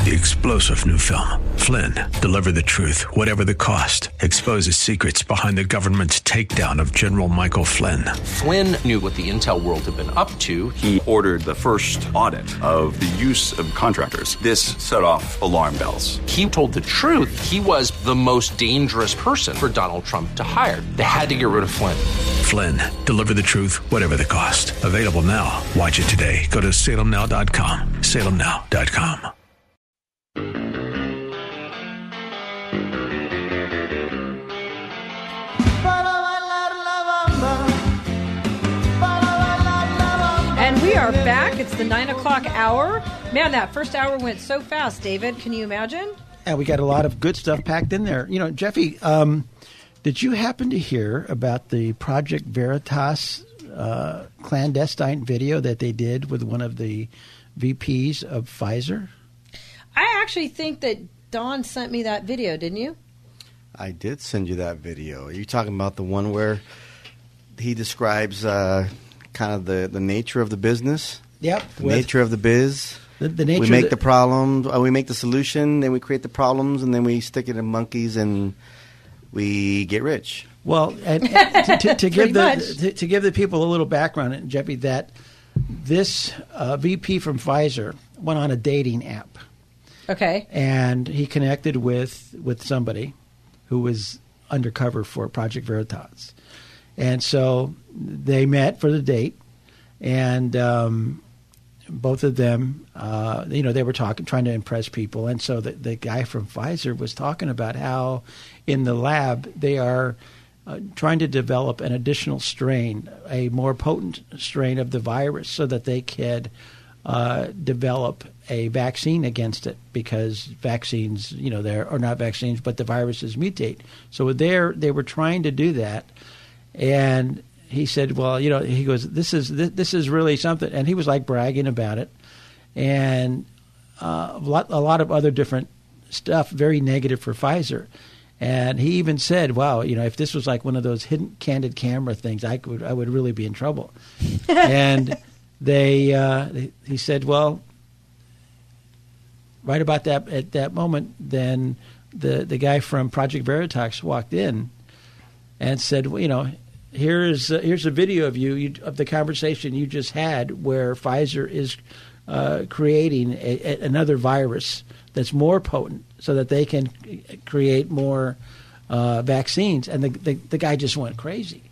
the explosive new film, Flynn, deliver the truth, whatever the cost, exposes secrets behind the government's takedown of General Michael Flynn. Flynn knew what the intel world had been up to. He ordered the first audit of the use of contractors. This set off alarm bells. He told the truth. He was the most dangerous person for Donald Trump to hire. They had to get rid of Flynn. Flynn, deliver the truth, whatever the cost. Available now. Watch it today. Go to salemnow.com. salemnow.com. And we are back. It's the 9 o'clock hour. Man, that first hour went so fast, David. Can you imagine? Yeah, we got a lot of good stuff packed in there. You know, Jeffy, did you happen to hear about the Project Veritas clandestine video that they did with one of the VPs of Pfizer? I actually think that Don sent me that video, didn't you? I did send you that video. Are you talking about the one where he describes kind of the nature of the business? Yep. The nature of the biz. The nature we make the problem, we make the solution, then we create the problems, and then we stick it in monkeys and we get rich. Well, and to give the people a little background, Jeffy, that this VP from Pfizer went on a dating app. Okay. And he connected with somebody who was undercover for Project Veritas. And so they met for the date, and both of them, they were trying to impress people. And so the guy from Pfizer was talking about how in the lab they are trying to develop an additional strain, a more potent strain of the virus, so that they could develop a vaccine against it, because vaccines, there are not vaccines, but the viruses mutate. So they were trying to do that. And he said, well, he goes, this is really something. And he was like bragging about it. And a lot of other different stuff, very negative for Pfizer. And he even said, wow, if this was like one of those hidden candid camera things, I would really be in trouble. And he said, well, right about that, at that moment, then the guy from Project Veritas walked in and said, well, here's a video of of the conversation you just had, where Pfizer is creating another virus that's more potent, so that they can create more vaccines. And the guy just went crazy.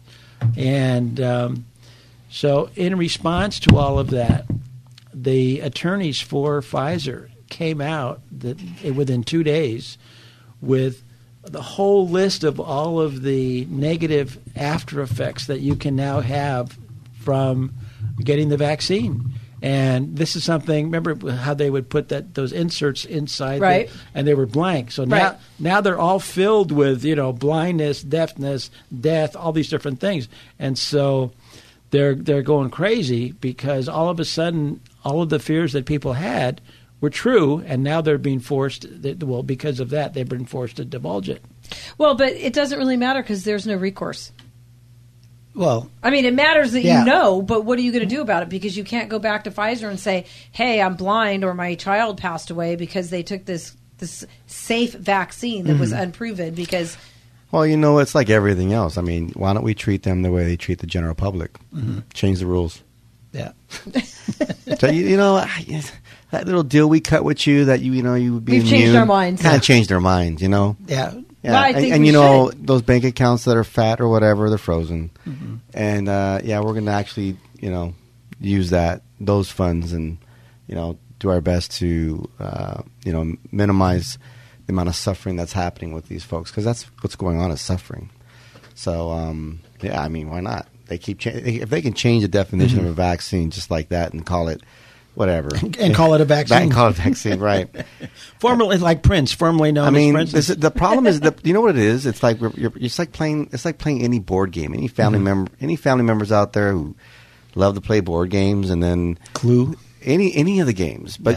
And so in response to all of that, the attorneys for Pfizer came out within 2 days with the whole list of all of the negative after effects that you can now have from getting the vaccine. And this is something, remember how they would put those inserts inside, right, and they were blank. So now they're all filled with, blindness, deafness, death, all these different things. And so they're going crazy, because all of a sudden all of the fears that people had were true, and now they're being forced, because of that, they've been forced to divulge it. Well, but it doesn't really matter, because there's no recourse. Well, I mean, it matters that you know, but what are you going to do about it? Because you can't go back to Pfizer and say, hey, I'm blind, or my child passed away because they took this safe vaccine that was unproven, because... Well, it's like everything else. I mean, why don't we treat them the way they treat the general public? Mm-hmm. Change the rules. Yeah. So, that little deal we cut with you that you would be We've immune. Changed our minds. Kind of changed our minds, Yeah. Yeah, well, I think and those bank accounts that are fat or whatever, they're frozen. Mm-hmm. And we're going to actually, use those funds and, do our best to, minimize the amount of suffering that's happening with these folks, because that's what's going on, is suffering. So, why not? They keep if they can change the definition of a vaccine just like that and call it whatever, and call it a vaccine, right? Formerly, like Prince, formerly known as Prince. The problem is that you know what it is. It's like it's like playing any board game. Any family members out there who love to play board games, and then Clue, any of the games. But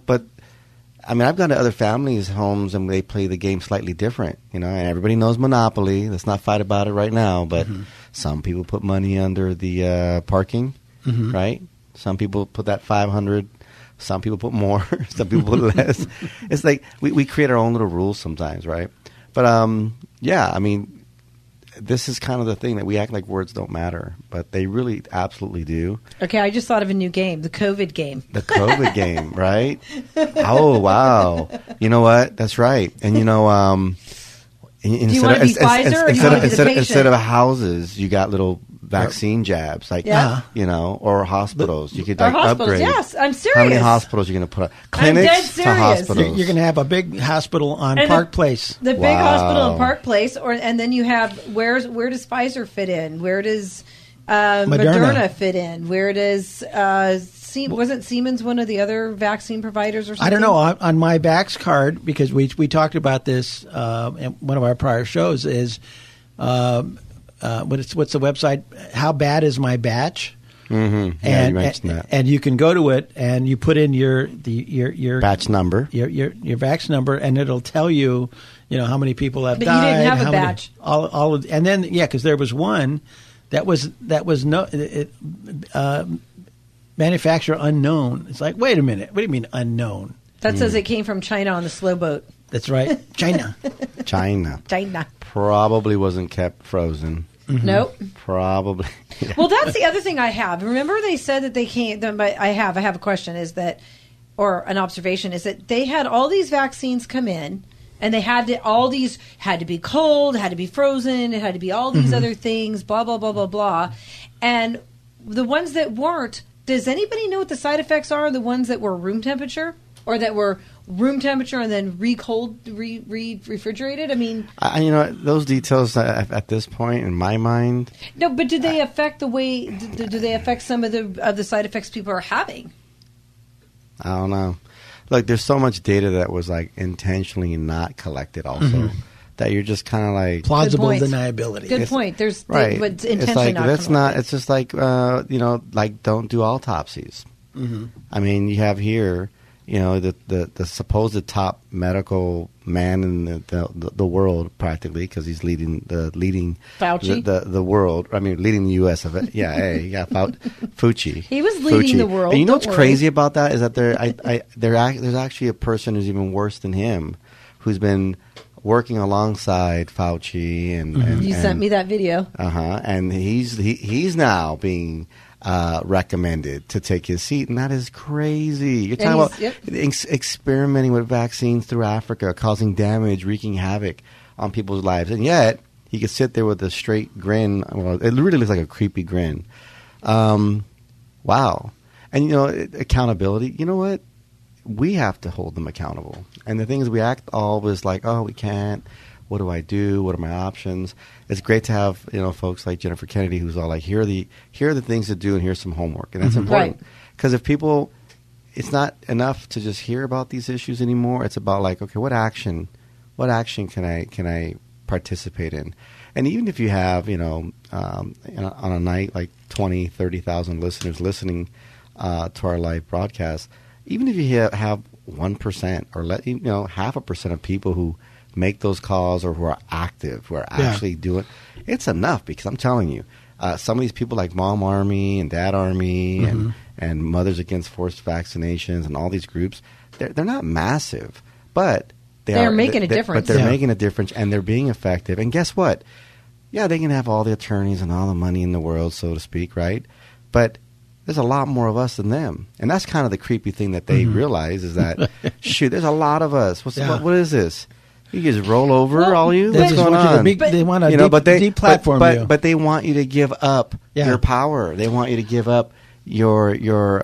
I've gone to other families' homes and they play the game slightly different, and everybody knows Monopoly. Let's not fight about it right now, but some people put money under the parking, right? Some people put that $500 Some people put more. Some people put less. It's like we create our own little rules sometimes, right? But yeah, I mean, this is kind of the thing that we act like words don't matter, but they really absolutely do. Okay, I just thought of a new game, the COVID game. The COVID game, right? Oh, wow. You know what? That's right. And you know, do you want to be Pfizer or do you want to be the patient? Instead of houses, you got little vaccine jabs, like, you know, or hospitals. You could like upgrade. Yes, I'm serious. How many hospitals are you going to put up? Clinics to hospitals. You're going to have a big hospital on Park Place. The big hospital on Park Place, and then you have where does Pfizer fit in? Where does Moderna fit in? Where does wasn't Siemens one of the other vaccine providers or something? I don't know. On my Vax card, because we talked about this in one of our prior shows, is what's the website? How bad is my batch? Mm-hmm. Yeah, you mentioned that. And you can go to it and you put in your batch number, your Vax number, and it'll tell you, how many people have died. But you didn't have a batch. All of, and then because there was one that was manufacturer unknown. It's like, wait a minute, what do you mean unknown? That says it came from China on the slow boat. That's right, China. Probably wasn't kept frozen. Mm-hmm. Nope. Probably. Yeah. Well, that's the other thing I have. Remember they said that they can't, but I have a question is that, or an observation is that they had all these vaccines come in and they had to be cold, had to be frozen, it had to be all these other things, blah, blah, blah, blah, blah. And the ones that weren't, does anybody know what the side effects are? The ones that were room temperature or that were room temperature and then refrigerated? I mean, those details at this point in my mind. No, but do they affect the way? Do they affect some of the side effects people are having? I don't know. Look, there's so much data that was like intentionally not collected. Also, that you're just kind of like plausible deniability. Good point. There's right. But it's like that's not. It's just like like don't do autopsies. Mm-hmm. I mean, you have here. The supposed top medical man in the world, practically, because he's leading Fauci the world. I mean, leading the U.S. of it. Yeah, hey, yeah, Fauci. He was leading the world. And you know what's crazy about that is that there's actually a person who's even worse than him, who's been working alongside Fauci and you sent me that video. And he's now being recommended to take his seat, and that is crazy. You're talking about experimenting with vaccines through Africa, causing damage, wreaking havoc on people's lives, and yet he could sit there with a straight grin. Well, it really looks like a creepy grin. Wow. And accountability. You know what? We have to hold them accountable. And the thing is, we act always like, oh, we can't. What do I do? What are my options? It's great to have folks like Jennifer Kennedy, who's all like, here are the things to do, and here's some homework, and that's important. Because if people, it's not enough to just hear about these issues anymore. It's about like, okay, what action can I participate in? And even if you have on a night like 20, 30,000 listeners listening to our live broadcast, even if you have 1% or 0.5% of people who make those calls or who are active, who are actually doing, it's enough. Because I'm telling you, some of these people like Mom Army and Dad Army and Mothers Against Forced Vaccinations and all these groups, they're not massive, but they're making a difference. But they're making a difference, and they're being effective. And guess what? Yeah, they can have all the attorneys and all the money in the world, so to speak, right? But there's a lot more of us than them. And that's kind of the creepy thing that they realize is that, shoot, there's a lot of us. What is this? You just roll over, all you? What's going on? They want to deplatform you. But they want you to give up your power. They want you to give up your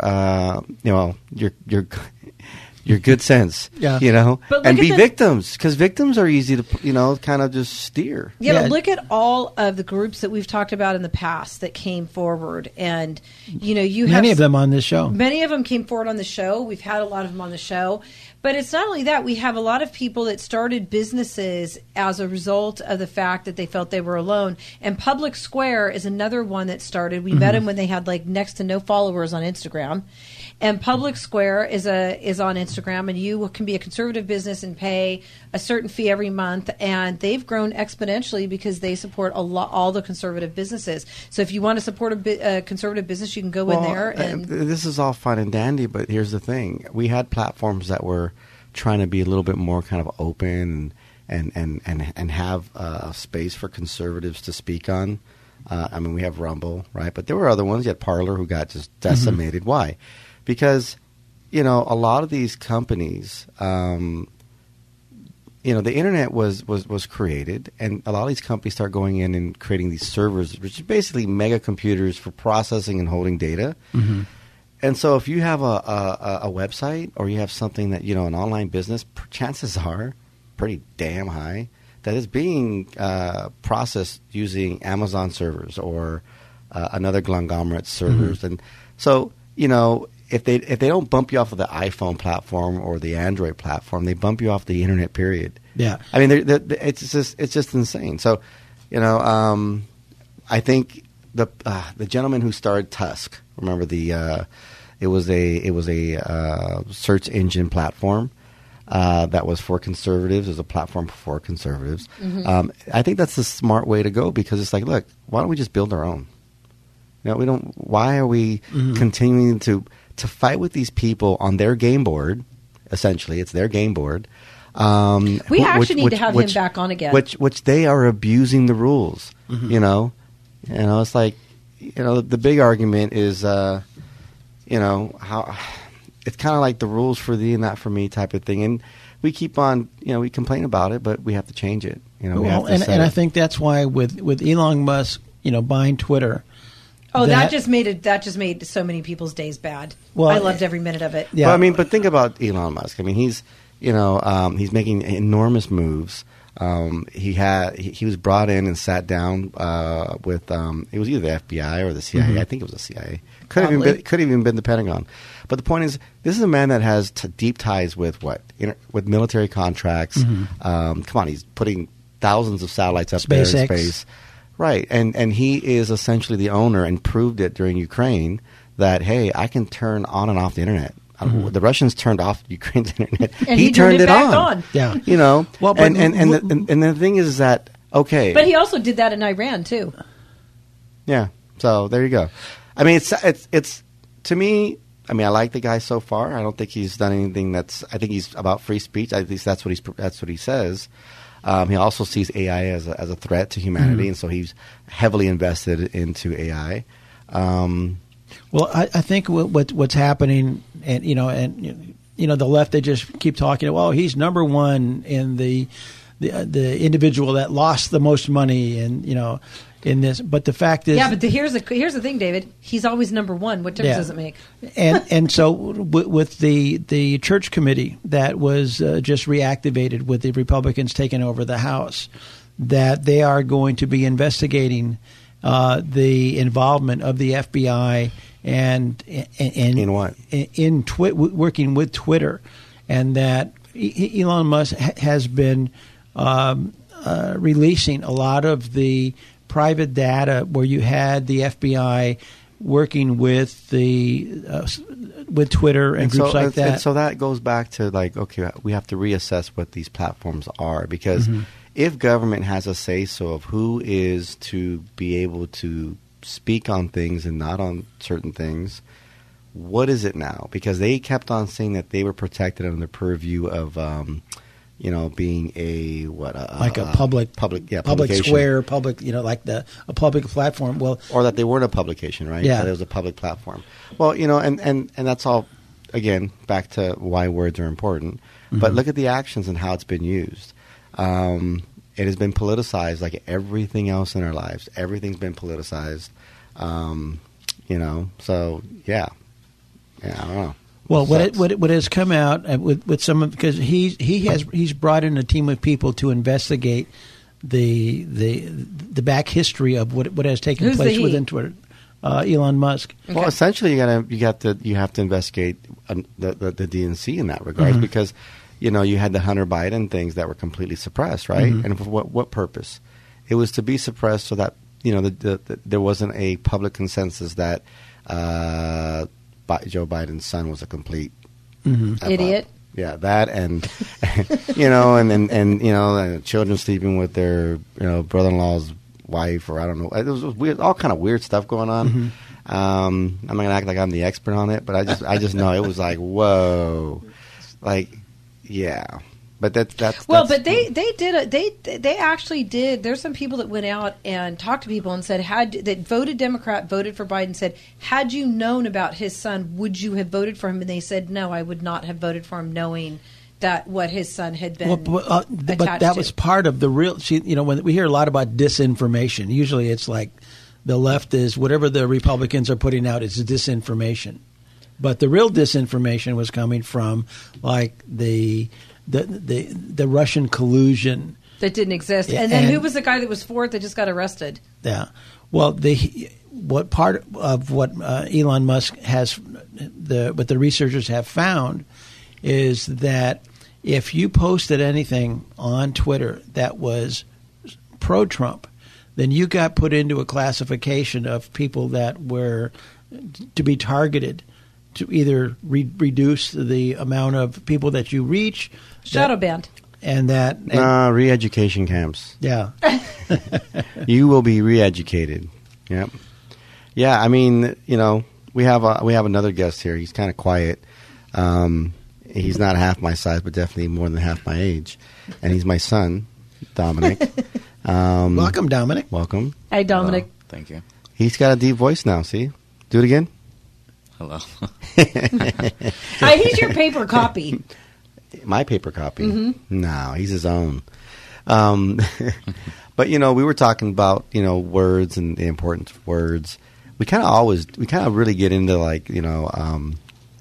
good sense, and be victims, because victims are easy to, kind of just steer. Yeah, but look at all of the groups that we've talked about in the past that came forward, and you have many of them on this show. Many of them came forward on the show. We've had a lot of them on the show, But it's not only that. We have a lot of people that started businesses as a result of the fact that they felt they were alone. And Public Square is another one that started. We met them when they had like next to no followers on Instagram. And Public Square is on Instagram, and you can be a conservative business and pay a certain fee every month. And they've grown exponentially because they support all the conservative businesses. So if you want to support a conservative business, you can go in there. And this is all fine and dandy, but here's the thing: we had platforms that were trying to be a little bit more kind of open and have space for conservatives to speak on. I mean, we have Rumble, right? But there were other ones. You had Parler, who got just decimated. Why? Because, a lot of these companies, the internet was created, and a lot of these companies start going in and creating these servers, which is basically mega computers for processing and holding data. Mm-hmm. And so if you have a website or you have something that, an online business, chances are pretty damn high that it's being processed using Amazon servers or another conglomerate servers. Mm-hmm. And so, if they don't bump you off of the iPhone platform or the Android platform, they bump you off the internet. Period. Yeah, I mean, it's just insane. So, I think the gentleman who started Tusk, remember it was a search engine platform that was for conservatives. It was a platform for conservatives. Mm-hmm. I think that's the smart way to go, because it's like, look, why don't we just build our own? We don't. Why are we continuing to fight with these people on their game board? Essentially, it's their game board. We actually need to have him back on again. Which they are abusing the rules. Mm-hmm. It's like, the big argument is, how it's kind of like the rules for thee and not for me type of thing. And we keep on, we complain about it, but we have to change it. And I think that's why with Elon Musk, buying Twitter. Oh, that just made so many people's days bad. Well, I loved every minute of it. Yeah, but think about Elon Musk. I mean, he's making enormous moves. He was brought in and sat down with it was either the FBI or the CIA. Mm-hmm. I think it was the CIA. Could have even been the Pentagon. But the point is, this is a man that has deep ties with with military contracts. Mm-hmm. Come on, he's putting thousands of satellites up there in space. Right, and he is essentially the owner, and proved it during Ukraine that, hey, I can turn on and off the internet. Mm-hmm. The Russians turned off Ukraine's internet. And he turned it back on. Yeah, Well, and the thing is that, okay, but he also did that in Iran too. Yeah, so there you go. I mean, it's to me. I mean, I like the guy so far. I don't think he's done anything I think he's about free speech. At least that's what he says. He also sees AI as a threat to humanity, and so he's heavily invested into AI. Well, I think what's happening, and the left, they just keep talking. Well, he's number one in the individual that lost the most money, and in this. But the fact is, yeah. But here's the thing, David. He's always number one. What difference does it make? And so with the church committee that was just reactivated with the Republicans taking over the House, that they are going to be investigating the involvement of the FBI and in what? In working with Twitter, and that Elon Musk has been releasing a lot of the private data where you had the FBI working with with Twitter and groups like that. And so that goes back to okay, we have to reassess what these platforms are, because if government has a say-so of who is to be able to speak on things and not on certain things, what is it now? Because they kept on saying that they were protected under the purview of being a public square, public, a public platform. Well, or that they weren't a publication, right? Yeah, that it was a public platform. Well, and that's all. Again, back to why words are important. Mm-hmm. But look at the actions and how it's been used. It has been politicized, like everything else in our lives. Everything's been politicized. So yeah, I don't know. Well, what has come out with some of, because he's brought in a team of people to investigate the back history of what has taken place within Twitter. Elon Musk. Okay. Well, essentially, you have to investigate the DNC in that regards because, you know, you had the Hunter Biden things that were completely suppressed, right? And for what purpose? It was to be suppressed so that, you know, there wasn't a public consensus that Joe Biden's son was a complete idiot. Yeah, that and you know, and you know, and children sleeping with their, you know, brother-in-law's wife, or I don't know. It was weird, all kind of weird stuff going on. I'm not gonna act like I'm the expert on it, but I just know it was like, whoa, like, yeah. But that's well, but they actually did. There's some people that went out and talked to people and said that voted Democrat, voted for Biden, said, had you known about his son, would you have voted for him? And they said, no, I would not have voted for him, knowing that what his son had been. But that was part of the real. You know, when we hear a lot about disinformation, usually it's like the left is whatever the Republicans are putting out is disinformation. But the real disinformation was coming from like the Russian collusion that didn't exist, and then who was the guy that was for it that just got arrested? Yeah, well, what part of what Elon Musk has, what the researchers have found, is that if you posted anything on Twitter that was pro-Trump, then you got put into a classification of people that were to be targeted to either reduce the amount of people that you reach. Shadow banned. And re-education camps. Yeah. You will be re-educated. Yep. Yeah, I mean, you know, we have another guest here. He's kind of quiet. He's not half my size, but definitely more than half my age. And he's my son, Dominic. Welcome, Dominic. Welcome. Hey, Dominic. Hello. Thank you. He's got a deep voice now, see? Do it again. Hello. He's your paper copy. My paper copy? No, he's his own. But, you know, we were talking about, you know, words and the importance of words. We kind of really get into, like, you know,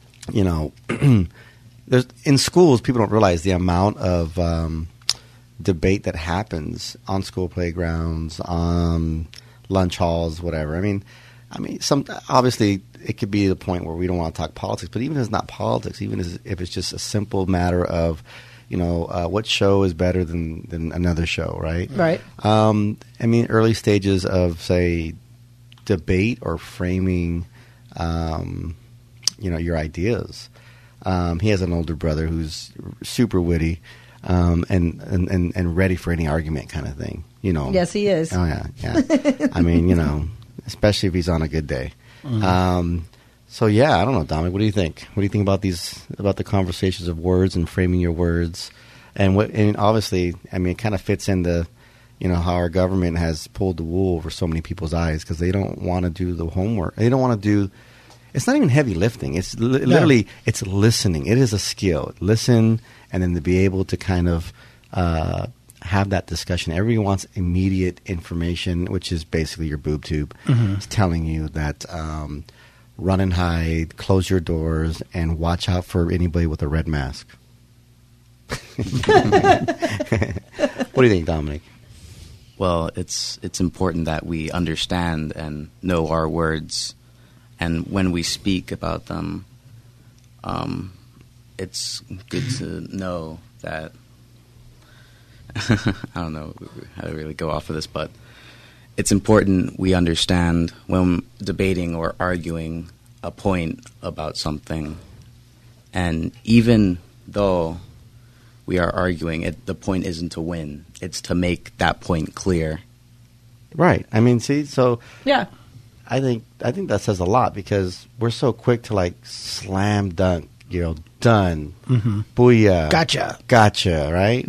there's in schools, people don't realize the amount of debate that happens on school playgrounds, on lunch halls, whatever. I mean, obviously it could be the point where we don't want to talk politics, but even if it's not politics, even if it's just a simple matter of, you know, what show is better than another show, right? Right. I mean, early stages of, say, debate or framing, you know, your ideas. He has an older brother who's super witty and ready for any argument kind of thing, you know. Yes, he is. Oh, yeah. I mean, you know, especially if he's on a good day. So, yeah, I don't know, Dominic, what do you think? What do you think about the conversations of words and framing your words? And obviously, I mean, it kind of fits into, you know, how our government has pulled the wool over so many people's eyes because they don't want to do the homework. They don't want to do – it's not even heavy lifting. It's literally – it's listening. It is a skill. Listen, and then to be able to kind of have that discussion. Everyone wants immediate information, which is basically your boob tube. It's telling you that run and hide, close your doors, and watch out for anybody with a red mask. What do you think, Dominic? Well, it's important that we understand and know our words, and when we speak about them, it's good to know that I don't know how to really go off of this, but it's important we understand when debating or arguing a point about something, and even though we are arguing, the point isn't to win. It's to make that point clear. Right. I mean, see, so yeah, I think that says a lot because we're so quick to like slam dunk, you know, done, booyah, gotcha, right?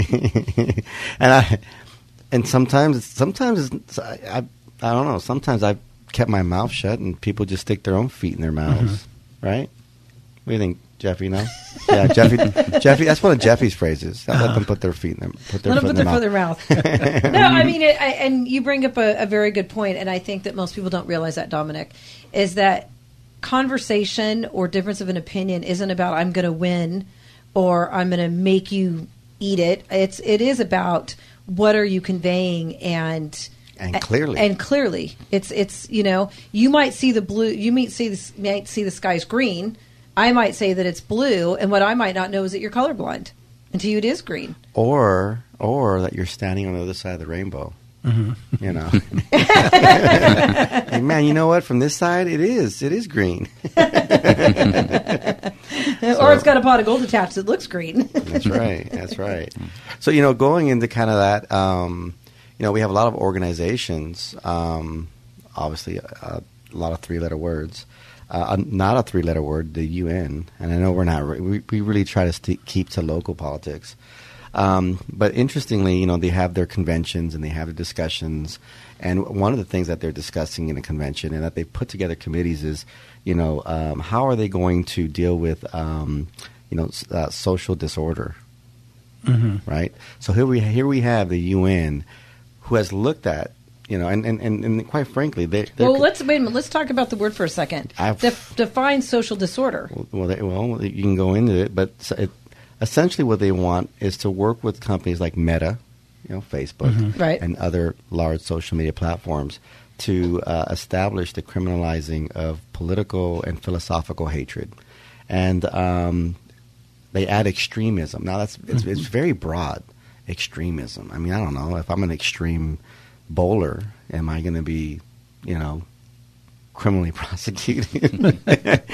and sometimes I don't know. Sometimes I've kept my mouth shut and people just stick their own feet in their mouths, right? What do you think, Jeffy? No, yeah, Jeffy. That's one of Jeffy's phrases. Let them put their feet in them. Put their foot in their mouth. No, I mean, and you bring up a very good point, and I think that most people don't realize that, Dominic, is that conversation or difference of an opinion isn't about I'm going to win or I'm going to make you eat it. It is about what are you conveying and And clearly. And clearly. It's you might see the blue, you might see the sky's green. I might say that it's blue, and what I might not know is that you're colorblind. And to you it is green. Or that you're standing on the other side of the rainbow. Mm-hmm. Hey, man, you know what? From this side, it is green. Or it's got a pot of gold attached that looks green. That's right. So, going into kind of that, we have a lot of organizations, obviously a lot of three-letter words. Not a three-letter word, the UN. And I know we're not. We really try to keep to local politics. But interestingly, they have their conventions and they have the discussions. And one of the things that they're discussing in a convention and that they put together committees is, how are they going to deal with, social disorder, right? So here we have the UN, who has looked at, and quite frankly, let's wait a minute. Let's talk about the word for a second. Define social disorder. Well, you can go into it, but essentially what they want is to work with companies like Meta, Facebook, right, and other large social media platforms to establish the criminalizing of political and philosophical hatred, and they add extremism. Now it's very broad, extremism. I mean, I don't know if I'm an extreme bowler, am I going to be, criminally prosecuted? But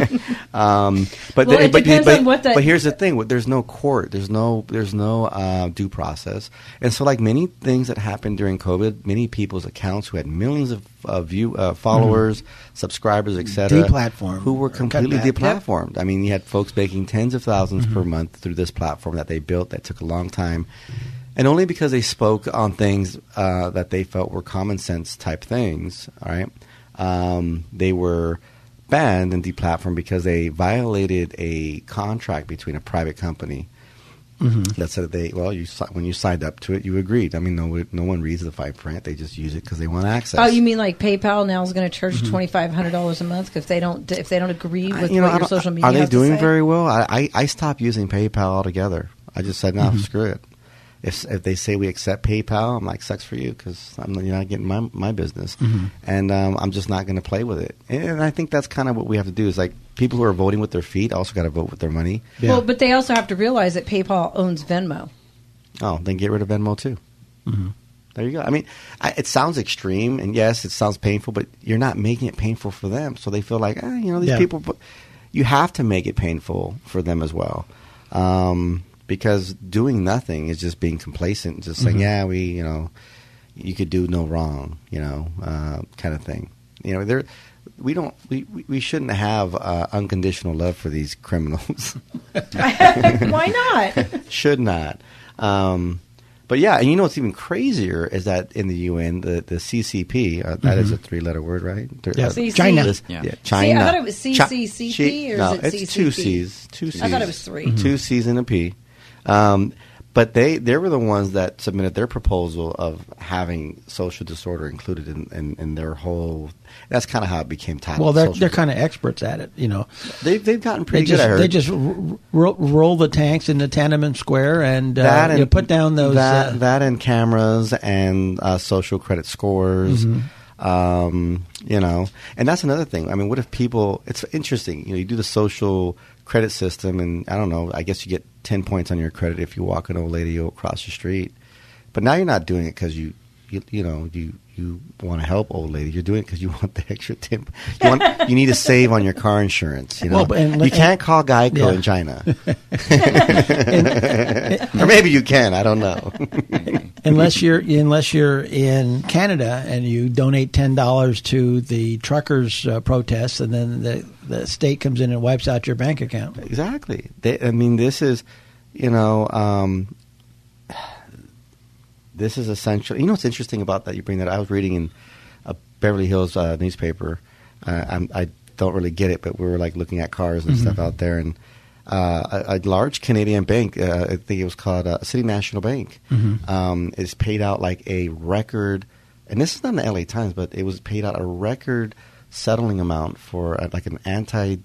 it depends on what But here's the thing: there's no court, there's no due process, and so like many things that happened during COVID, many people's accounts who had millions of followers, subscribers, etc., deplatformed, who were completely deplatformed. I mean, you had folks making tens of thousands per month through this platform that they built that took a long time. And only because they spoke on things that they felt were common sense type things, all right, they were banned and deplatformed because they violated a contract between a private company that said that when you signed up to it, you agreed. I mean, no one reads the fine print; they just use it because they want access. Oh, you mean like PayPal now is going to charge $2,500 a month if they don't agree with what your social media? Are they has doing to say? very well? I stopped using PayPal altogether. I just said, no, screw it. If they say we accept PayPal, I'm like, sucks for you because you're not getting my business. And I'm just not going to play with it. And I think that's kind of what we have to do is like people who are voting with their feet also got to vote with their money. Yeah. Well, but they also have to realize that PayPal owns Venmo. Oh, then get rid of Venmo too. There you go. I mean, it sounds extreme, and yes, it sounds painful, but you're not making it painful for them. So they feel like, these people, but you have to make it painful for them as well. Because doing nothing is just being complacent, just saying, you could do no wrong, kind of thing. We shouldn't have unconditional love for these criminals. Why not? Should not. But yeah, and what's even crazier is that in the UN, the CCP, that is a three-letter word, right? China. China. See, I thought it was CCCP, or is it it's CCP? two C's. I thought it was three. 2 C's and a P. But they were the ones that submitted their proposal of having social disorder included in their whole. That's kind of how it became titled. Well, they're kind of experts at it, They've gotten pretty good. I heard they just roll the tanks into Tiananmen Square and put down those that and cameras and social credit scores. And that's another thing. I mean, what if people? It's interesting. You do the social credit system, and I don't know. I guess you get 10 points on your credit if you walk an old lady across the street. But now you're not doing it because you want to help old lady. You're doing it because you want the extra 10. You need to save on your car insurance. You can't call Geico in China, or maybe you can. I don't know. Unless you're in Canada and you donate $10 to the truckers' protests, and then the state comes in and wipes out your bank account. Exactly. This is, this is essential. What's interesting about that? You bring that. I was reading in a Beverly Hills newspaper. I don't really get it, but we were like looking at cars and stuff out there, and a large Canadian bank, I think it was called City National Bank, is paid out like a record, and this is not in the LA Times, but it was paid out a record settling amount for like an a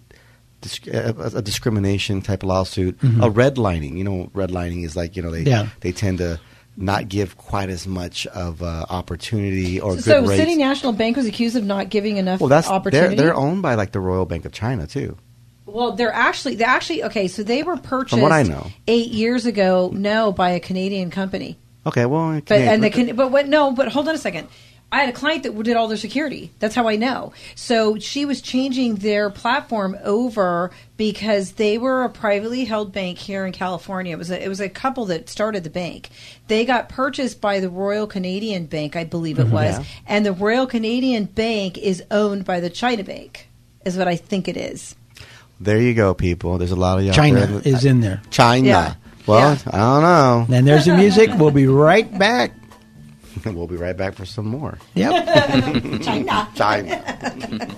discrimination type of lawsuit, a redlining. Redlining is like they tend to not give quite as much of opportunity or good So rates. City National Bank was accused of not giving enough Well, that's opportunity. they're owned by like the Royal Bank of China too. Well, they actually okay. So they were purchased From what I know. 8 years ago. No, by a Canadian company. Okay, well, But hold on a second. I had a client that did all their security. That's how I know. So she was changing their platform over because they were a privately held bank here in California. It was a couple that started the bank. They got purchased by the Royal Canadian Bank, I believe it was, and the Royal Canadian Bank is owned by the China Bank, is what I think it is. There you go, people. There's a lot of y'all. China is in there. China. Yeah. Well, Yeah. I don't know. And there's the music. We'll be right back. We'll be right back for some more. Yep. China. China.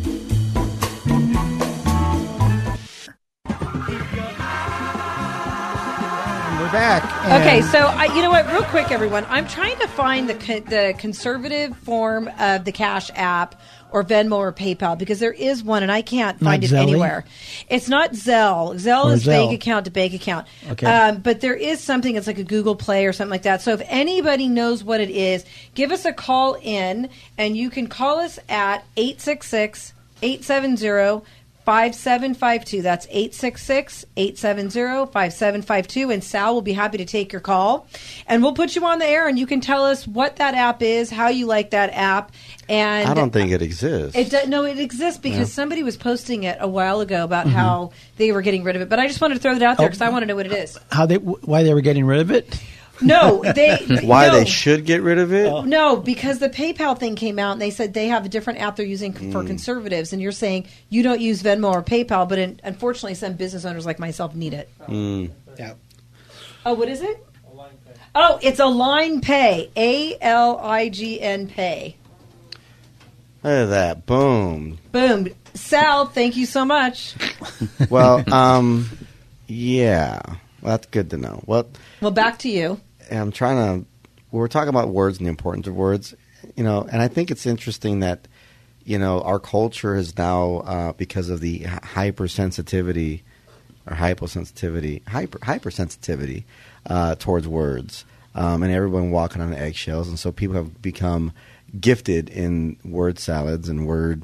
We're back. Okay, so you know what? Real quick, everyone, I'm trying to find the conservative form of the Cash App or Venmo or PayPal because there is one and I can't find it Zelly? anywhere. It's not Zelle. Zelle Or is Zelle. bank account to bank account. Okay. But there is something. It's like a Google Play or something like that. So if anybody knows what it is, give us a call in, and you can call us at 866-870-5752. That's 866-870-5752. And Sal will be happy to take your call. And we'll put you on the air, and you can tell us what that app is, how you like that app. And I don't think it exists. No, it exists because somebody was posting it a while ago about how they were getting rid of it. But I just wanted to throw that out there because I want to know what it is. Why they were getting rid of it? No, they should get rid of it? No, because the PayPal thing came out and they said they have a different app they're using for conservatives, and you're saying you don't use Venmo or PayPal, but unfortunately, some business owners like myself need it. Yeah. Oh, what is it? Align Pay. Oh, it's Align Pay. ALIGN Pay. Look at that. Boom. Boom. Sal, thank you so much. Well, yeah. Well, that's good to know. Well, back to you. I'm trying to. We're talking about words and the importance of words, and I think it's interesting that, our culture is now because of the hypersensitivity towards words, and everyone walking on eggshells, and so people have become gifted in word salads and word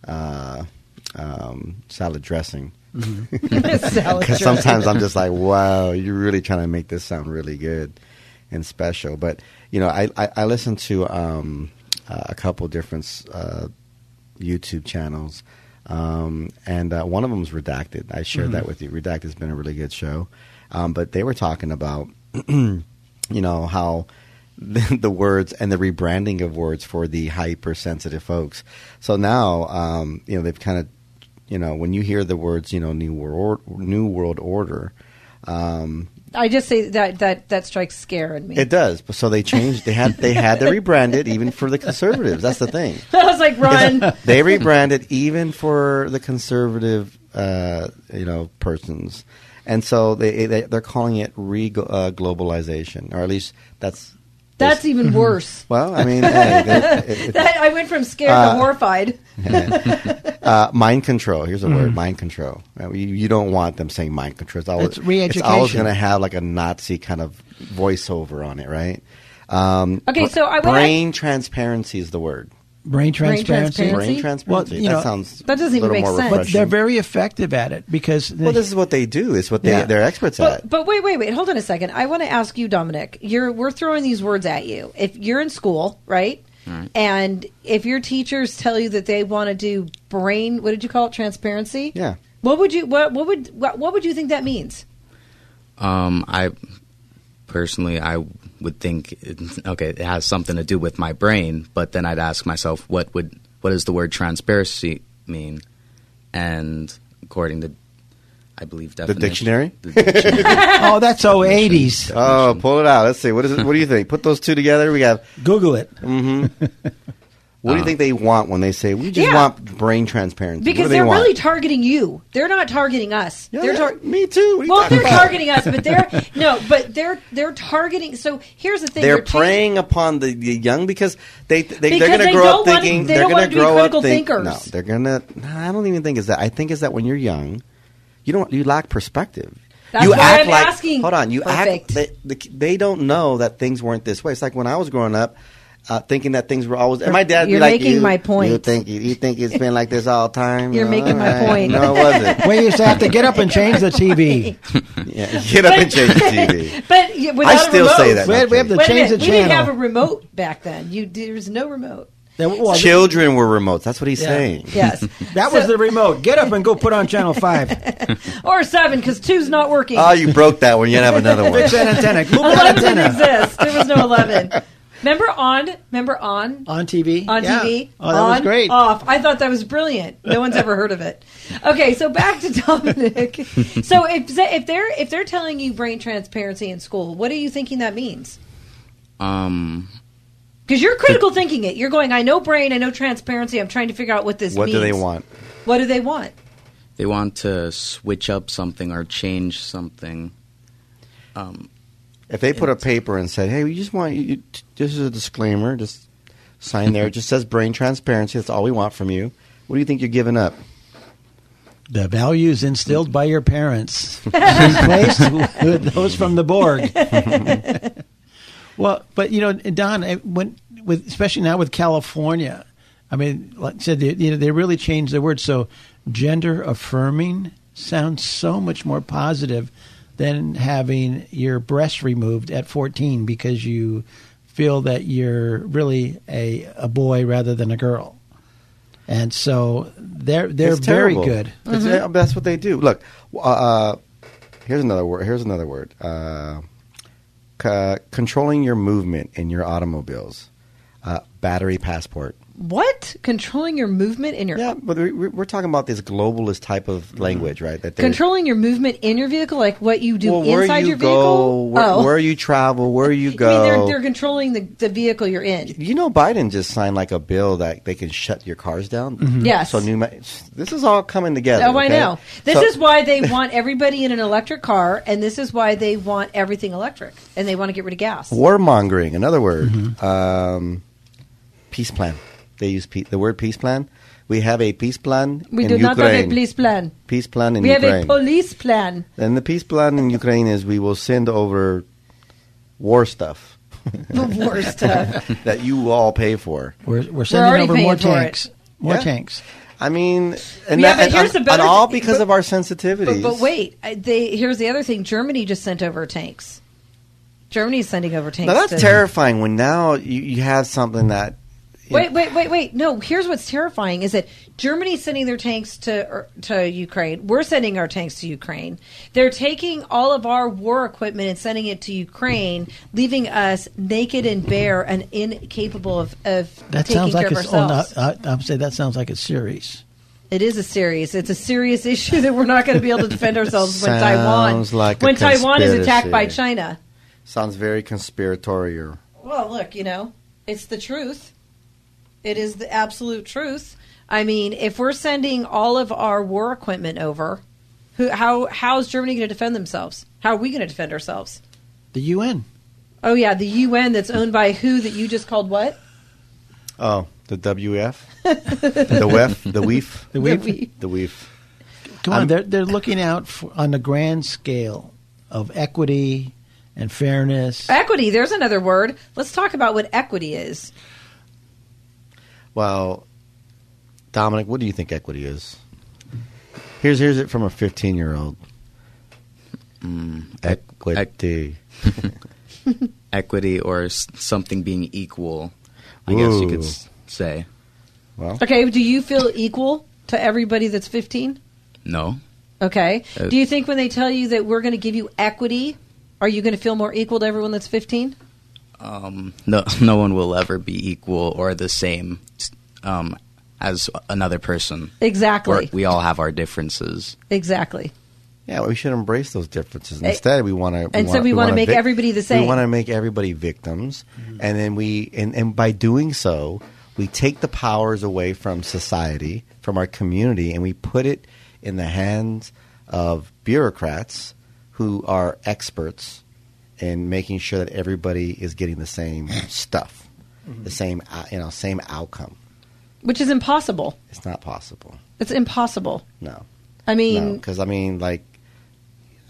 salad dressing. Because sometimes I'm just like, wow, you're really trying to make this sound really good and special. But I listen to a couple different YouTube channels, and one of them is Redacted. I shared that with you. Redacted has been a really good show, but they were talking about how the words and the rebranding of words for the hypersensitive folks. So now they've kind of when you hear the words, New World Order. I just say that strikes scare in me. It does. So they changed. They had to rebrand it even for the conservatives. That's the thing. I was like, run. They rebranded even for the conservative, persons, and so they're calling it globalization, or at least that's even worse. Well, I mean, I went from scared to horrified. Mind control. Here's a word: mind control. You don't want them saying mind control. It's re-education. It's always going to have like a Nazi kind of voiceover on it, right? Okay, so brain transparency is the word. Brain transparency. Brain transparency. Well, that doesn't even make sense. But they're very effective at it because this is what they do. It's what they're experts at. But wait. Hold on a second. I want to ask you, Dominic. We're throwing these words at you. If you're in school, right? And if your teachers tell you that they want to do brain, what did you call it? Transparency. Yeah. What would you think that means? I would think it has something to do with my brain, but then I'd ask myself, what does the word transparency mean? And according to, I believe, the dictionary. Oh, that's so 80s. Oh, pull it out. Let's see. What is it? What do you think? Put those two together. We have Google it. Mm-hmm. What do you think they want when they say we just want brain transparency? Because they're really targeting you. They're not targeting us. Yeah, me too. They're targeting us, but they're targeting. So here's the thing: they're preying upon the young because they're going to grow up thinking they're going to grow up thinking. No, they're going to. I don't even think it's that. I think it's that when you're young, you lack perspective. That's you why act I'm like, asking. Hold on, you Perfect. act. They don't know that things weren't this way. It's like when I was growing up, thinking that things were always. And my dad would You're be like, making my point. You think it's been like this all the time? You're making my All point. No, it wasn't. We used to have to get up and change the TV. Yeah, get up and change the TV. But without I still a remote. say that. We have to Wait a change minute. the We didn't channel. have a remote back then. There's no remote. Children were remotes. That's what he's saying. Yes. That was the remote. Get up and go put on channel 5. Or 7, because 2's not working. Oh, you broke that one. You have another one. Fix that antenna. Move that 11 didn't antenna. exist. There was no 11. Remember on? On TV? On Yeah. TV? Oh, that was On, great. Off. I thought that was brilliant. No one's ever heard of it. Okay, so back to Dominic. So if they're telling you brain transparency in school, what are you thinking that means? Because you're critical thinking it. You're going, I know brain, I know transparency. I'm trying to figure out what this What means. do they want? What do they want? They want to switch up something or change something. If they put a paper and said, "Hey, we just want you. This is a disclaimer. Just sign there. It just says brain transparency. That's all we want from you." What do you think you're giving up? The values instilled by your parents, replaced with those from the Borg. Well, but Don, especially now with California, I mean, like I said, they really changed the word. So, gender affirming sounds so much more positive than having your breast removed at 14 because you feel that you're really a boy rather than a girl. And so they're It's very terrible. good. That's what they do. Look, here's another word. Controlling your movement in your automobiles. Battery passport. What? Controlling your movement in your... Yeah, but we're talking about this globalist type of language, right? That Controlling your movement in your vehicle, like what you do where inside you your go, vehicle? where you travel, where you I go. mean, they're controlling the vehicle you're in. You know, Biden just signed like a bill that they can shut your cars down. Mm-hmm. Yes. So this is all coming together. Oh, I okay? know. This is why they want everybody in an electric car, and this is why they want everything electric, and they want to get rid of gas. Warmongering, another word. Mm-hmm. Peace plan. They use the word peace plan. We have a peace plan We in do not have a Ukraine. police plan. Peace plan in We have Ukraine. a police plan. And the peace plan in Ukraine is we will send over war stuff War stuff. that you all pay for. We're sending already over paying more for it. tanks. More Yeah. tanks. I mean, and, Yeah, but here's the better and all thing- because but- of our sensitivities. But wait, here's the other thing. Germany just sent over tanks. Germany's sending over tanks. Now that's to- terrifying when now you have something that... Wait. No, here's what's terrifying is that Germany's sending their tanks to Ukraine. We're sending our tanks to Ukraine. They're taking all of our war equipment and sending it to Ukraine, leaving us naked and bare and incapable of That taking sounds like care of it's. Oh, no, ourselves. I would say that sounds like a series. It is it's a serious issue that we're not going to be able to defend ourselves when Taiwan like a Taiwan is attacked by conspiracy. China. Sounds very conspiratorial. Well, look, it's the truth. It is the absolute truth. I mean, if we're sending all of our war equipment over, how's Germany going to defend themselves? How are we going to defend ourselves? The UN. Oh, yeah, the UN that's owned by who that you just called what? Oh, the WF? The WEF? The WEF? The WEF? The WEF. Come on, they're looking out on the grand scale of equity and fairness. Equity, there's another word. Let's talk about what equity is. Well, Dominic, what do you think equity is? Here's it from a 15-year-old. Equity. Equity or something being equal, I guess you could say. Well, Okay, do you feel equal to everybody that's 15? No. Okay. Do you think when they tell you that we're going to give you equity, are you going to feel more equal to everyone that's 15? No one will ever be equal or the same as another person. Exactly. We all have our differences. Exactly. yeah, we should embrace those differences. Instead, we want to... we want to make everybody the same. We want to make everybody victims. And then and by doing so, we take the powers away from society, from our community, and we put it in the hands of bureaucrats who are experts in making sure that everybody is getting the same stuff, the same outcome. Which is impossible. It's not possible. It's impossible. No. I mean, Because,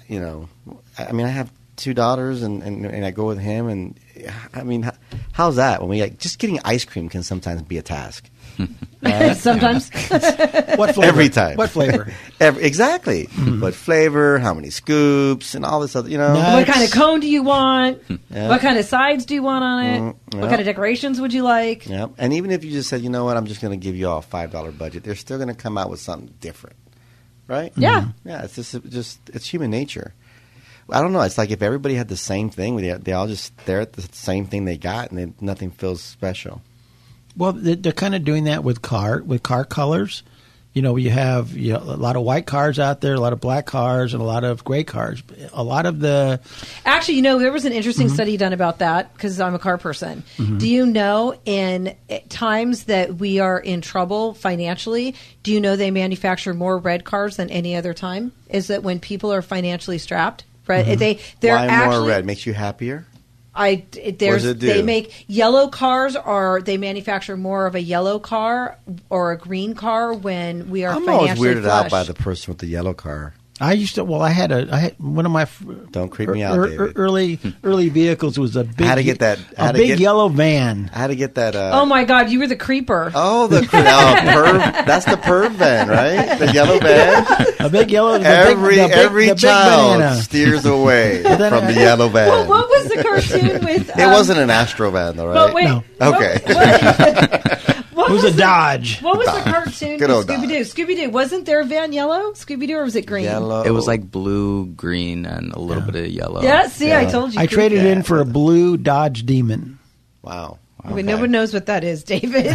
you know, I mean, I have 2 daughters, and I go with him, and I mean, how's that? When we just getting ice cream can sometimes be a task. Sometimes. What flavor? Every time. What flavor? Exactly. What flavor? How many scoops? And all this other, you know. What kind of cone do you want? What kind of sides do you want on it? What kind of decorations would you like? Yeah. And even if you just said, you know what, I'm just going to give you all a $5 budget, they're still going to come out with something different, right? Yeah. Yeah. It's just it's human nature. I don't know. It's like if everybody had the same thing, they all just stare at the same thing they got, and nothing feels special. Well, they're kind of doing that with car colors. You know, you have a lot of white cars out there, a lot of black cars, and a lot of gray cars. A lot of the... Actually, there was an interesting study done about that because I'm a car person. Do you know in times that we are in trouble financially, do you know they manufacture more red cars than any other time? Is that when people are financially strapped? They're Why actually, more red? Makes you happier? What does it do? They make yellow cars, they manufacture more of a yellow car or a green car when we are I'm financially always weirded flush. out by the person with the yellow car. I used to. Well, I had one of my. Don't creep me out, David. Early vehicles was a big. I had to get that. Yellow van. I had to get that. Oh my God! You were the creeper. Oh, the perv. That's the perv van, right? The yellow van. A big yellow. Every child banana. steers away from the yellow van. Well, what was the cartoon with? It wasn't an Astro van, though, right? But wait, No. Okay. It was a Dodge. What was the cartoon Good with old Scooby-Doo? Scooby-Doo. Wasn't their van yellow? Scooby-Doo, or was it green? Yellow. It was like blue, green, and a little bit of yellow. Yeah, see, I told you. I traded in for a blue Dodge Demon. Wow. Okay. No one knows what that is, David.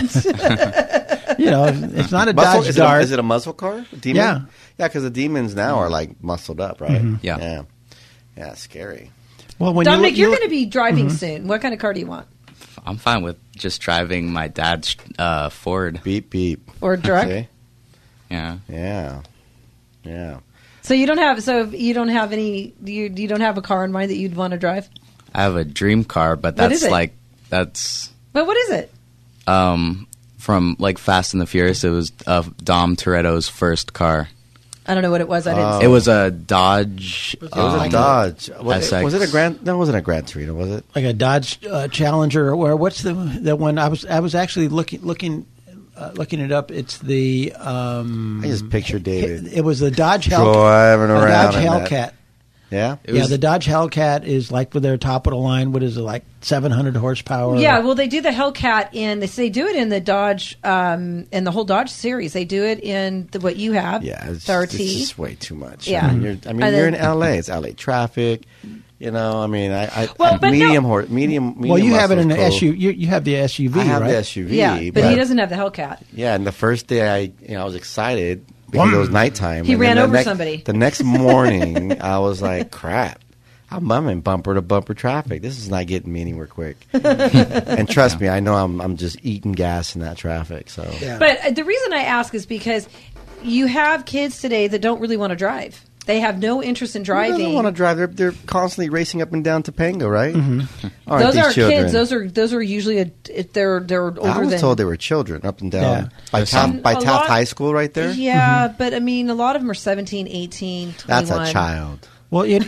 It's not a Muscle, Dodge Dart. is it a muscle car? Demon? Yeah. Yeah, because the Demons now are like muscled up, right? Yeah. Yeah, scary. Well, when Dominic, you're going to be driving soon. What kind of car do you want? I'm fine with just driving my dad's Ford. Beep, beep. Or truck? See? Yeah. Yeah. So you don't have any. You don't have a car in mind that you'd want to drive? I have a dream car, but What is that's it? that's But what is it? from like Fast and the Furious. It was Dom Toretto's first car. I don't know what it was. I didn't. See It was a Dodge. It was a Dodge. SX. Was it a Grand? No, it wasn't a Gran Torino, was it? like a Dodge Challenger, or what's the one? I was actually looking it up. It's the. I just pictured David. It was the Dodge Hellcat. driving A around. Dodge in that. Hellcat. Yeah. The Dodge Hellcat is like with their top of the line. What is it, like 700 horsepower? Yeah, well, they do the Hellcat they do it in the Dodge, in the whole Dodge series. They do it in what you have. Yeah, it's the RT. just way too much. Yeah. I mean, you're in LA. It's LA traffic. I mean, medium. Well, you have it in the muscles, cool. SUV. You have the SUV, I have right? the SUV. Yeah, but he doesn't have the Hellcat. Yeah, and the first day I was excited because it was nighttime. He and ran then over somebody. The next morning, I was like, crap. I'm in bumper to bumper traffic. This is not getting me anywhere quick. And trust me, I know I'm just eating gas in that traffic. So, But the reason I ask is because you have kids today that don't really want to drive. They have no interest in driving. They don't want to drive. They're constantly racing up and down Topanga, right? Aren't Those these are children? kids. Those are usually they're older I was than. told they were children up and down Yeah. by Taft lot- High School right there. Yeah, but I mean, a lot of them are 17, 18, 21. That's a child. Well, Well,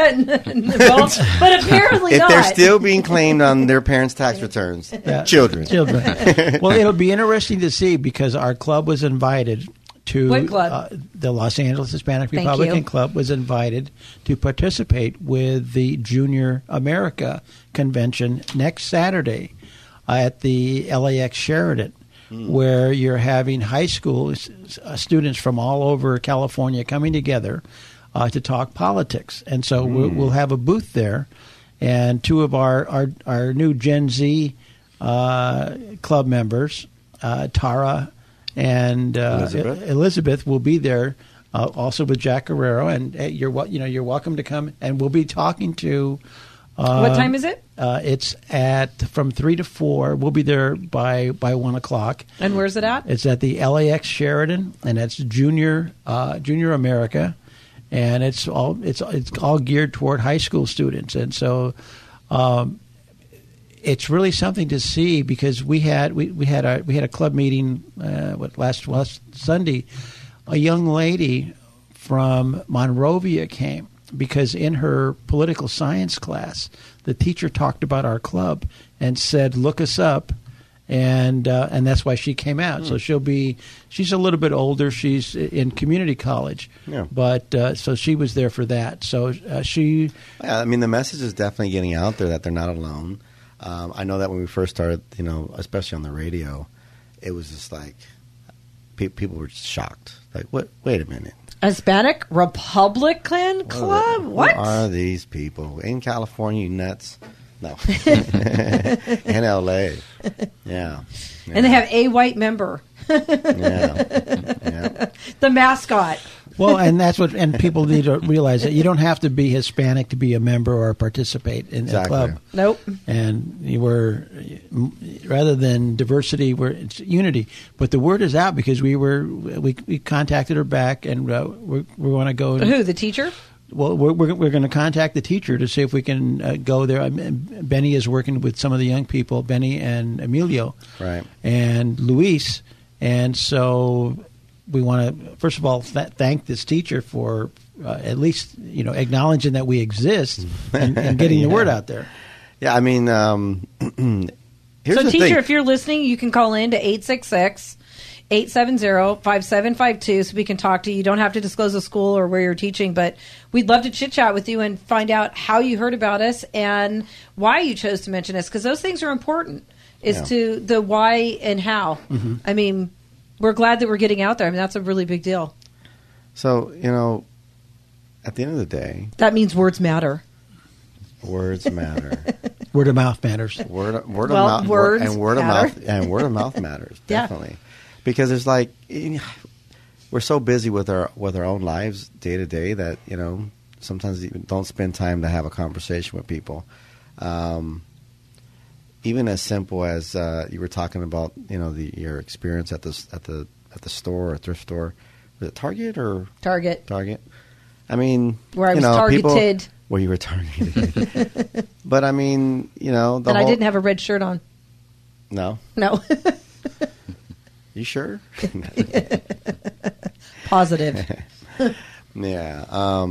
but apparently If not. they're still being claimed on their parents' tax returns, children. Well, it'll be interesting to see because our club was invited to What club? The Los Angeles Hispanic Thank Republican you. Club was invited to participate with the Junior America Convention next Saturday at the LAX Sheraton, where you're having high school students from all over California coming together to talk politics. And so we'll have a booth there, and two of our new Gen Z club members, Tara and Elizabeth, will be there, also with Jack Guerrero. And you're welcome to come, and we'll be talking to. What time is it? It's from 3 to 4. We'll be there by 1 o'clock. And where's it at? It's at the LAX Sheraton, and it's Junior America, and it's all geared toward high school students. And so it's really something to see because we had a club meeting last Sunday. A young lady from Monrovia came, because in her political science class, the teacher talked about our club and said, "Look us up." And that's why she came out. So she's a little bit older. She's in community college. Yeah. But so she was there for that. So she. Yeah, I mean, the message is definitely getting out there that they're not alone. I know that when we first started, especially on the radio, it was just like people were just shocked. Like, what? Wait a minute. Hispanic Republican Club? What? Who are these people in California? You nuts? No. In L.A. Yeah. And they have a white member. Yeah. The mascot. Well, and that's what, and people need to realize that you don't have to be Hispanic to be a member or participate in a club. Nope. And rather than diversity, it's unity. But the word is out because we contacted her back, and we want to go. Who, the teacher? Well, we're going to contact the teacher to see if we can go there. Benny is working with some of the young people, Benny and Emilio, right, and Luis, and so we want to first of all thank this teacher for at least acknowledging that we exist and getting the word out there. Yeah, I mean, here's the teacher, thing. if you're listening, you can call in to 866-870-5752 so we can talk to you. You don't have to disclose the school or where you're teaching, but we'd love to chit-chat with you and find out how you heard about us and why you chose to mention us, because those things are important, to the why and how. Mm-hmm. I mean, we're glad that we're getting out there. I mean, that's a really big deal. So, at the end of the day... That means words matter. Words matter. Word of mouth matters. Word of mouth matters, definitely. Yeah. Because it's like we're so busy with our own lives day to day that sometimes you don't spend time to have a conversation with people. Even as simple as you were talking about, your experience at the store or thrift store. Was it Target or Target? I mean, where I was targeted. Where you were targeted. But I mean, I didn't have a red shirt on. No. You sure? Positive. Yeah.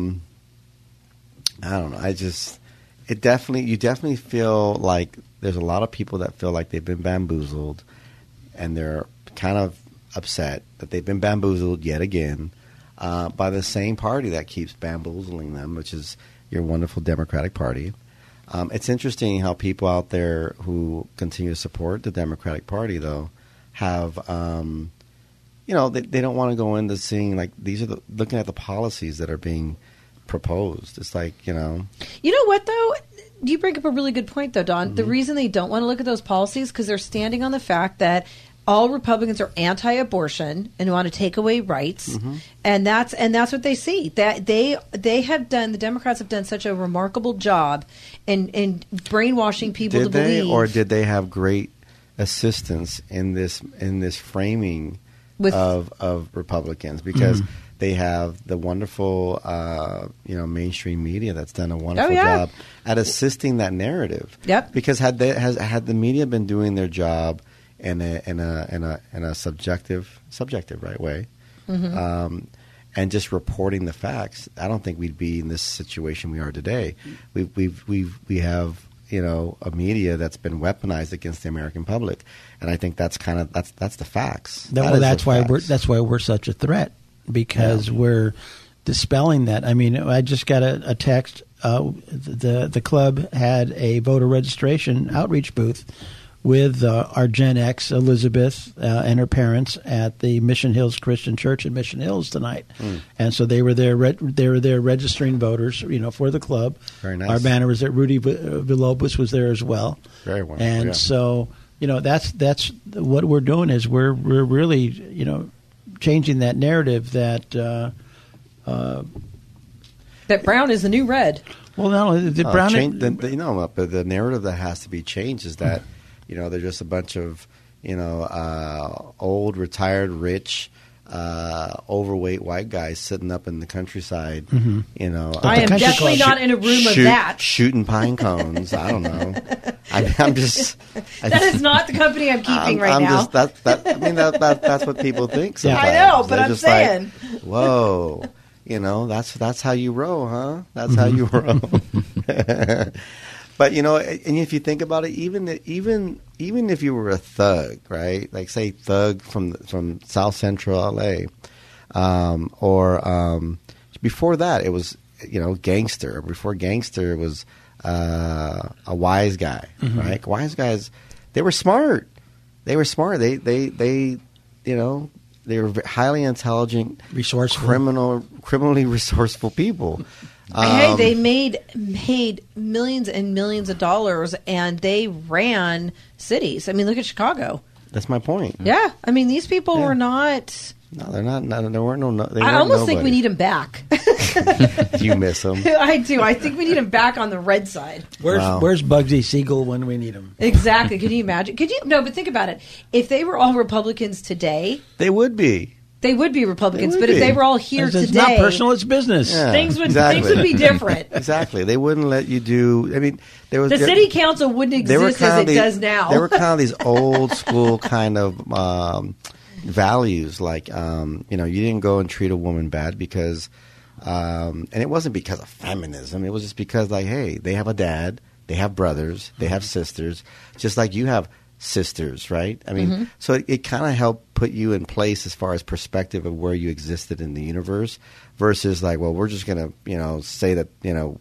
I don't know. You definitely feel like there's a lot of people that feel like they've been bamboozled, and they're kind of upset that they've been bamboozled yet again by the same party that keeps bamboozling them, which is your wonderful Democratic Party. It's interesting how people out there who continue to support the Democratic Party, though, have, they don't want to go into seeing, like, looking at the policies that are being proposed. It's like, You know what, though? You bring up a really good point, though, Don. Mm-hmm. The reason they don't want to look at those policies is because they're standing on the fact that all Republicans are anti-abortion and want to take away rights, mm-hmm. and that's what they see. That the Democrats have done such a remarkable job in brainwashing people to believe. Did they have great assistance in this framing of Republicans, because mm-hmm. they have the wonderful mainstream media that's done a wonderful job at assisting that narrative. Yep. Because had the media been doing their job in a subjective right way, mm-hmm. And just reporting the facts, I don't think we'd be in this situation we are today. We have a media that's been weaponized against the American public, and I think that's the facts. That's why we're such a threat, because we're dispelling that. I mean, I just got a text. The club had a voter registration outreach booth with our Gen X Elizabeth and her parents at the Mission Hills Christian Church in Mission Hills tonight, and so they were there. They were there registering voters, for the club. Very nice. Our banner was there. Rudy Villalobos was there as well. Very wonderful. And so that's what we're doing is we're really changing that narrative that brown is the new red. Well, no, the brown. But the narrative that has to be changed is that. They're just a bunch of, old, retired, rich, overweight white guys sitting up in the countryside. Mm-hmm. I am definitely not in a room of that. Shooting pine cones. I don't know. I'm just. That is not the company I'm keeping now. That's what people think sometimes. I know, but I'm saying. Like, whoa. That's how you roll, huh? That's how you roll. But and if you think about it, even if you were a thug, right? Like say thug from South Central LA, or before that it was gangster. Before gangster it was a wise guy, right? Wise guys, they were smart. They were smart. They were highly intelligent, resourceful, criminally resourceful people. Hey, they made millions and millions of dollars, and they ran cities. I mean, look at Chicago. That's my point. Yeah, I mean, these people were not. No, they're not. No, there weren't no. I almost think we need them back. Do you miss them? I do. I think we need them back on the red side. Where's Bugsy Siegel when we need him? Exactly. Can you imagine? No, but think about it. If they were all Republicans today, they would be. They would be Republicans, but if they were all here today, it's not personal; it's business. Yeah, things would be different. Exactly, they wouldn't let you do. I mean, the city council wouldn't exist as it does now. There were kind of these old school kind of values, like you didn't go and treat a woman bad because, and it wasn't because of feminism. It was just because, like, hey, they have a dad, they have brothers, they have sisters, just like you have sisters, right? I mean, so it kind of helped put you in place as far as perspective of where you existed in the universe versus like, well, we're just going to, say that,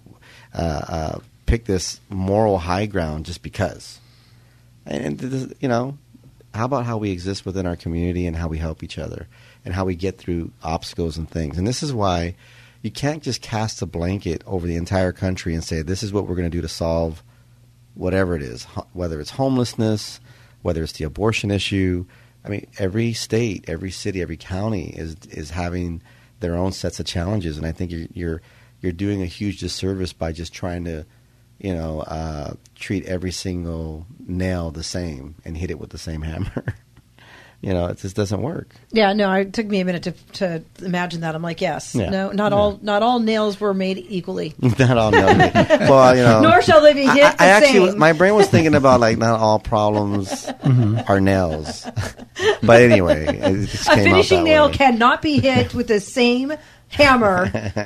pick this moral high ground just because. And how about how we exist within our community and how we help each other and how we get through obstacles and things. And this is why you can't just cast a blanket over the entire country and say, this is what we're going to do to solve whatever it is, whether it's homelessness, whether it's the abortion issue. I mean, every state, every city, every county is having their own sets of challenges, and I think you're doing a huge disservice by just trying to, treat every single nail the same and hit it with the same hammer. It just doesn't work. Yeah, no, it took me a minute to imagine that. I'm like, yes, no, not all nails were made equally. Not all nails. Well, nor shall they be hit the same. My brain was thinking about like not all problems are nails. But anyway, it just a came finishing out that nail way. cannot be hit with the same hammer.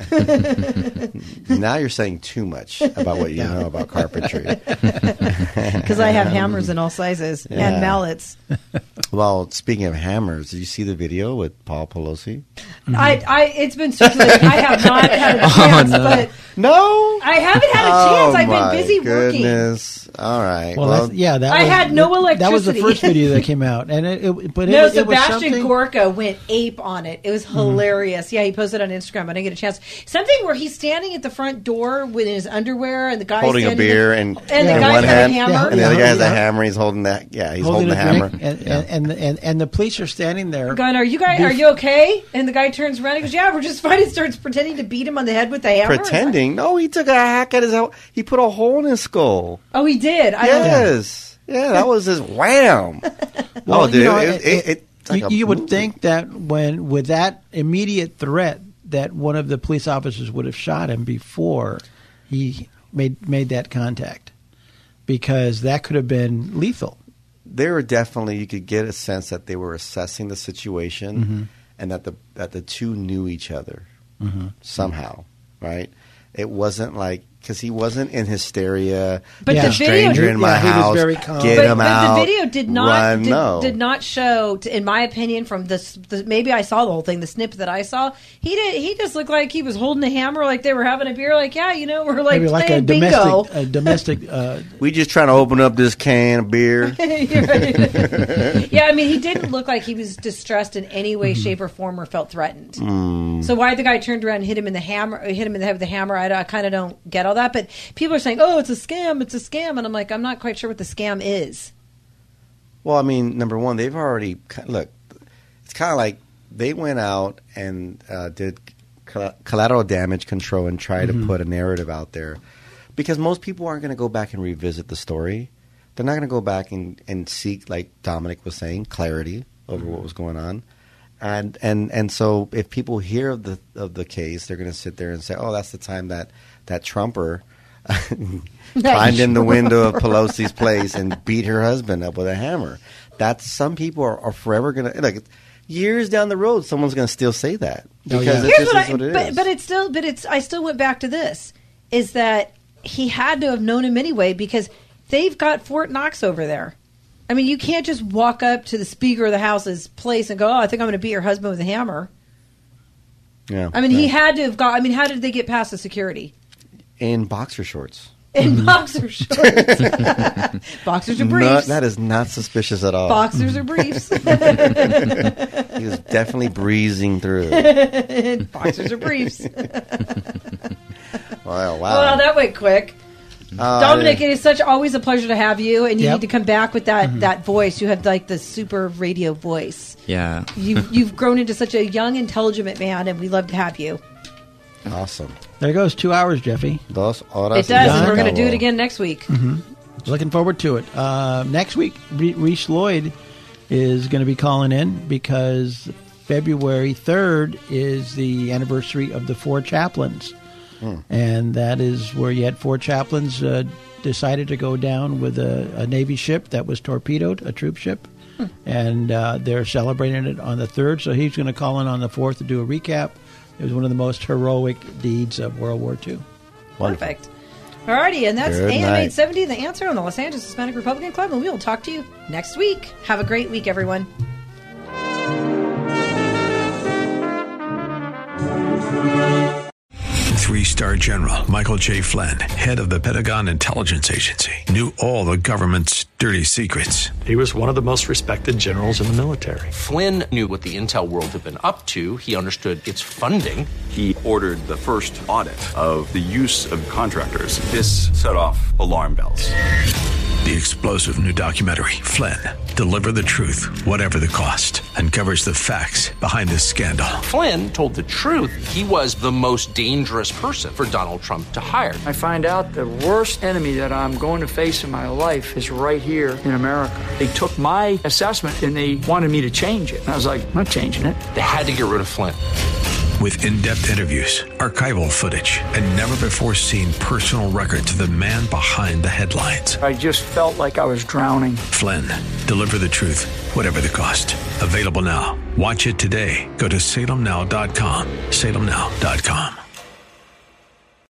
Now you're saying too much about what you know about carpentry. Because I have hammers in all sizes and mallets. Well, speaking of hammers, did you see the video with Paul Pelosi? It's been circulating. I have not had a chance, but no, I haven't had a chance. I've been busy working. All right. Well, I had no electricity. That was the first video that came out, and Sebastian Gorka went ape on it. It was hilarious. Yeah, he posted on Instagram. I didn't get a chance. Something where he's standing at the front door with his underwear, and the guy's holding a beer, and the guy's got a hammer, and the other guy has a hammer. He's holding that. Yeah, he's holding the hammer, and the police are standing there, going, "Are you okay?" And the guy turns around and goes, "Yeah, we're just fine." He starts pretending to beat him on the head with the hammer. Pretending? No, he took a hack at his. He put a hole in his skull. Oh, he did. Yes. Yeah, that was his wham. Well, dude, you would think that with that immediate threat, that one of the police officers would have shot him before he made that contact, because that could have been lethal. They were definitely, you could get a sense that they were assessing the situation, and that the two knew each other somehow, right? It wasn't like, because he wasn't in hysteria. But the stranger in my house, very calm. get him out. But the video did not show, in my opinion, from this. Maybe I saw the whole thing. The snippet that I saw, he just looked like he was holding a hammer, like they were having a beer. Like, we're like maybe playing bingo. A domestic. We just trying to open up this can of beer. Yeah, I mean, he didn't look like he was distressed in any way, shape, or form, or felt threatened. So why the guy turned around and hit him in the head with the hammer? I kind of don't get all that. But people are saying, "Oh, it's a scam! It's a scam!" And I'm like, I'm not quite sure what the scam is. Well, I mean, number one, they've already look. It's kind of like they went out and did collateral damage control and tried to put a narrative out there, because most people aren't going to go back and revisit the story. They're not going to go back and seek, like Dominic was saying, clarity over what was going on. And so if people hear of the case, they're going to sit there and say, "Oh, that's the time that Trumper climbed in the window of Pelosi's place and beat her husband up with a hammer." That's, some people are forever going to, like, years down the road, someone's going to still say that because yeah. it just is what it is. But I still went back to this: is that he had to have known him anyway because they've got Fort Knox over there. I mean, you can't just walk up to the Speaker of the House's place and go, "Oh, I think I'm going to beat your husband with a hammer." Yeah, I mean, he had to have got. I mean, how did they get past the security? In boxer shorts. In boxer shorts. Boxers or briefs. That is not suspicious at all. Boxers or briefs. He was definitely breezing through. Boxers or briefs. Wow. Well, that went quick. Dominic, it is always a pleasure to have you, and you need to come back with that voice. You have like the super radio voice. Yeah. You've grown into such a young, intelligent man, and we love to have you. Awesome. There goes 2 hours, Jeffy. 2 horas. It does, and we're going to do it again next week. Mm-hmm. Looking forward to it. Next week, Reese Lloyd is going to be calling in because February 3rd is the anniversary of the 4 chaplains. And that is where you had 4 chaplains decided to go down with a Navy ship that was torpedoed, a troop ship. And they're celebrating it on the 3rd. So he's going to call in on the 4th to do a recap. It was one of the most heroic deeds of World War II. Wonderful. Perfect. Alrighty, and that's Good AM night. 870, The Answer on the Los Angeles Hispanic Republican Club, and we will talk to you next week. Have a great week, everyone. Three-star General Michael J. Flynn, head of the Pentagon Intelligence Agency, knew all the government's dirty secrets. He was one of the most respected generals in the military. Flynn knew what the intel world had been up to. He understood its funding. He ordered the first audit of the use of contractors. This set off alarm bells. The explosive new documentary, Flynn, Deliver the Truth, Whatever the Cost, uncovers the facts behind the scandal. Flynn told the truth. He was the most dangerous person for Donald Trump to hire. I find out the worst enemy that I'm going to face in my life is right here in America. They took my assessment and they wanted me to change it. And I was like, I'm not changing it. They had to get rid of Flynn. With in-depth interviews, archival footage, and never-before-seen personal records of the man behind the headlines. I just felt like I was drowning. Flynn, Deliver the Truth, Whatever the Cost. Available now. Watch it today. Go to salemnow.com. salemnow.com.